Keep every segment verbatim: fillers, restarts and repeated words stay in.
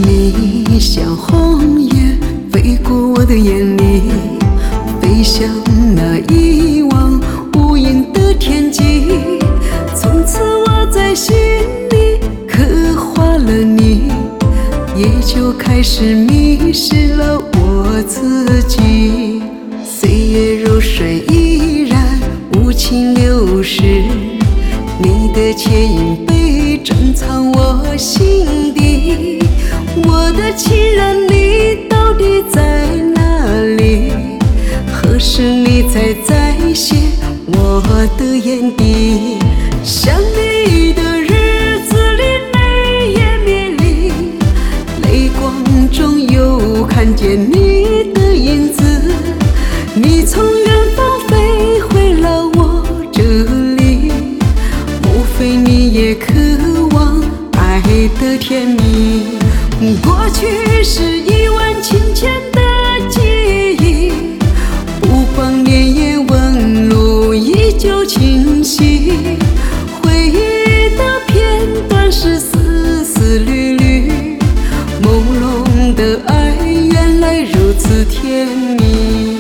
你像红叶飞过我的眼里，飞向那一望无垠的天际。从此我在心里刻画了你，也就开始迷失了我自己。岁月如水依然无情流逝，你的倩影被珍藏我心底。我的情人，你到底在哪里？何时你才再现我的眼底？想你的日子里泪也别离，泪光中又看见你的影子。你从远方飞回了我这里，莫非你也渴望爱的甜蜜？过去是一万情牵的记忆，不光年夜纹路依旧清晰。回忆的片段是丝丝缕缕，朦胧的爱原来如此甜蜜。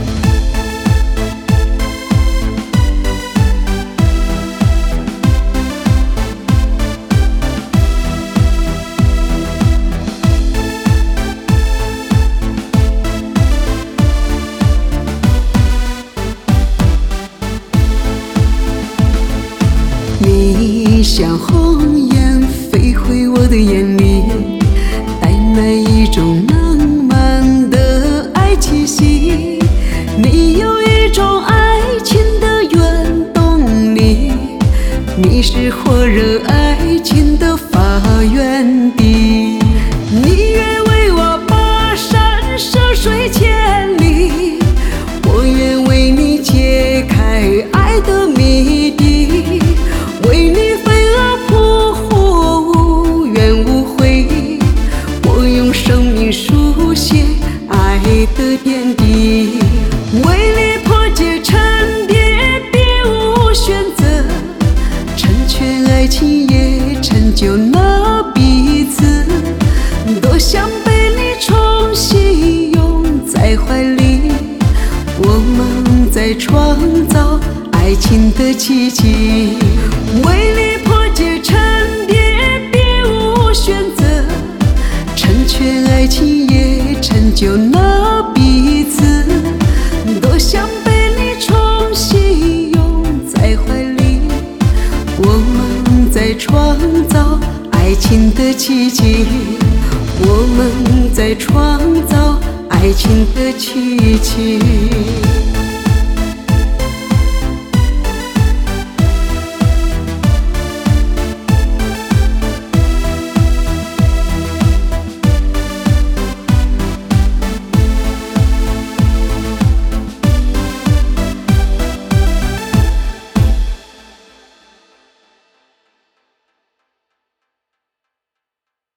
你像红雁飞回我的眼里，带来一种浪漫的爱气息。你有一种爱情的原动力，你是火热爱情的发源地。你愿为我跋山涉水千里，我愿为你解开爱的谜底。为你飞蛾扑火，无怨无悔，我用生命书写爱的点滴。为你破解层叠，别无选择，成全爱情也成就了彼此。多想被你重新拥在怀里，我们在创造爱情的奇迹。为你破解层叠，别无选择，成全爱情也成就了彼此。多想被你重新拥在怀里，我们在创造爱情的奇迹。我们在创造爱情的奇迹。